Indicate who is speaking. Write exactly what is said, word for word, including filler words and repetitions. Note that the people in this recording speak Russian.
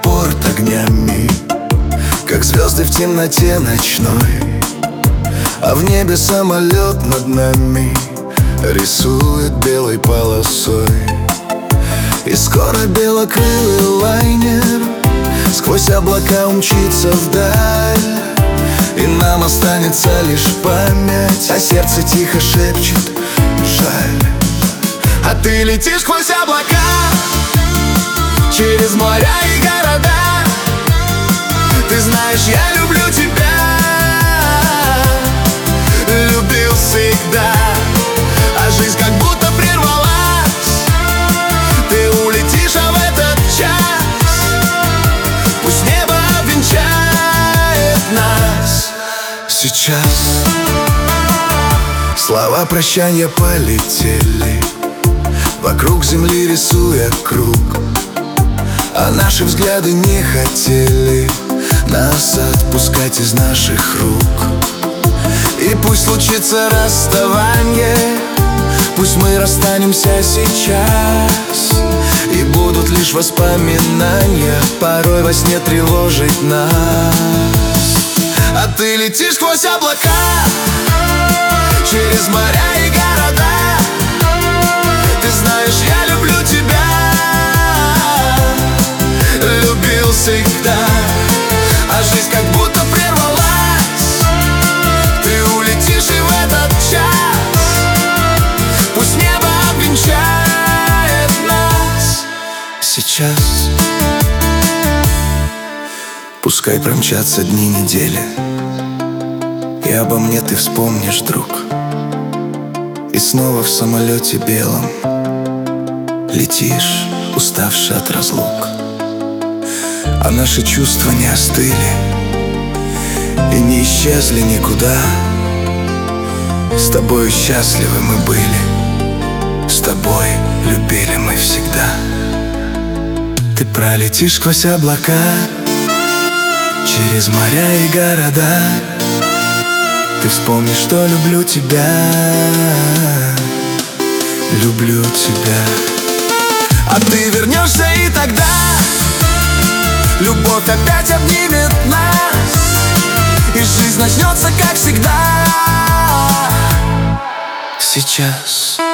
Speaker 1: аэропорт огнями, как звезды в темноте ночной. А в небе самолет над нами рисует белой полосой. И скоро белокрылый лайнер сквозь облака умчится вдаль, и нам останется лишь память, а сердце тихо шепчет: жаль. А ты летишь сквозь облака, через моря и города. Ты знаешь, я люблю тебя, любил всегда. А жизнь как будто прервалась. Ты улетишь, а в этот час пусть небо обвенчает нас. Сейчас слова прощанья полетели вокруг земли, рисуя круг. А наши взгляды не хотели нас отпускать из наших рук. И пусть случится расставание, пусть мы расстанемся сейчас, и будут лишь воспоминания порой во сне тревожить нас. А ты летишь сквозь облака, через моря и города. Ты знаешь, я люблю тебя, любил всегда. А жизнь как будто прервалась. Ты улетишь, и в этот час пусть небо обвенчает нас. Сейчас пускай промчатся дни, недели, и обо мне ты вспомнишь, друг. И снова в самолете белом летишь, уставший от разлук. А наши чувства не остыли и не исчезли никуда. С тобою счастливы мы были, с тобой любили мы всегда. Ты пролетишь сквозь облака, через моря и города. Ты вспомнишь, что люблю тебя, люблю тебя. А ты вернешься, и тогда любовь опять обнимет нас, и жизнь начнется, как всегда. Сейчас